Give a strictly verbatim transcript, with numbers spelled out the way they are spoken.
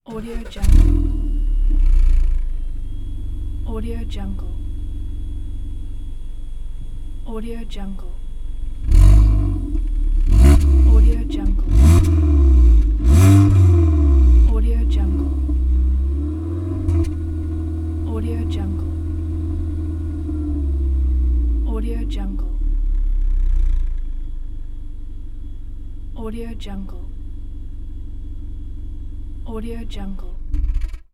Audio Jungle. Audio Jungle. Audio Jungle. Audio Jungle. Audio Jungle. Audio Jungle. Audio Jungle. Audio Jungle. Audio Jungle.